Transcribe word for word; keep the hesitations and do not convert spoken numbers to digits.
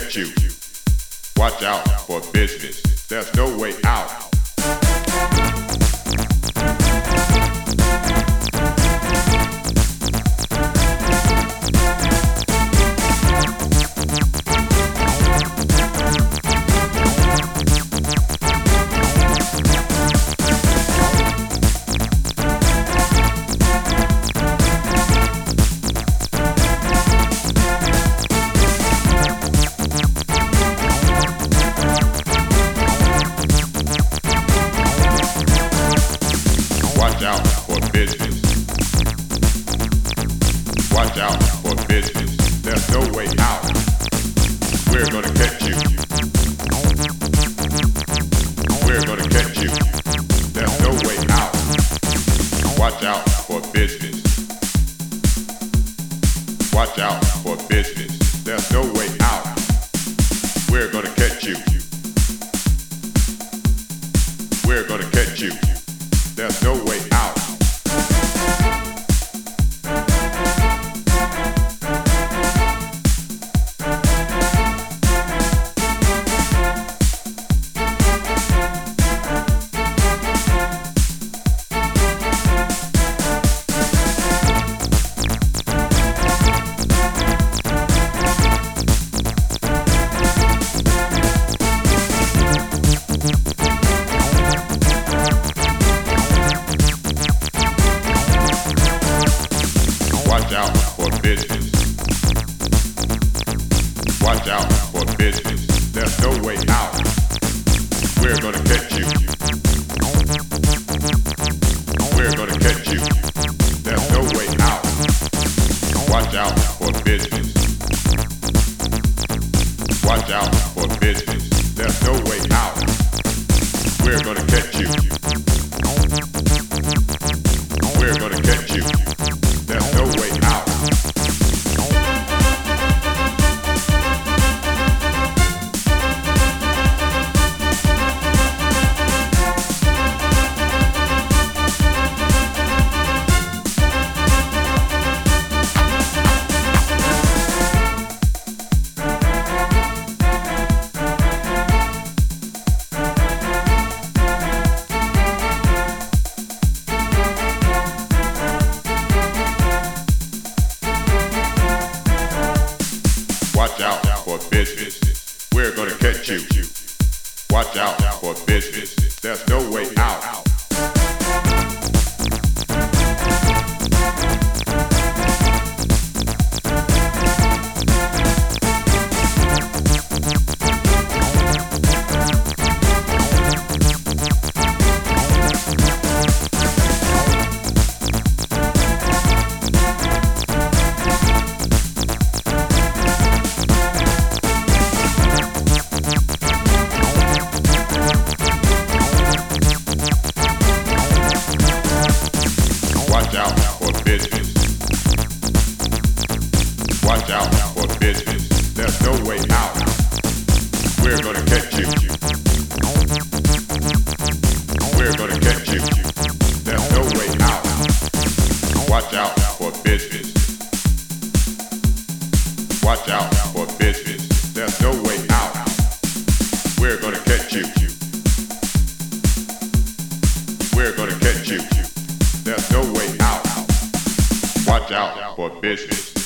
catch you. Watch out for business. There's no way out. Watch out for business. Watch out for business. There's no way out. We're gonna catch you. We're gonna catch you. There's no way out. Watch out for business. Watch out for business. There's no way out. We're gonna catch you. We're gonna catch you. There's no way out. Watch out for business. Watch out for business. There's no way out. We're gonna catch you. We're gonna catch you. There's no way out. Watch out for business. Watch out for business. There's no way out. We're gonna catch you. We're gonna catch you. There's no way out. Watch out for business. We're gonna catch you. Watch out for business. There's no way out. Watch out for business. Watch out for business. There's no way out. We're gonna catch you. We're gonna catch you. There's no way out. Watch out for business. Watch out for business. There's no way out. We're gonna catch you. We're gonna catch you. There's no way out. Watch out for business.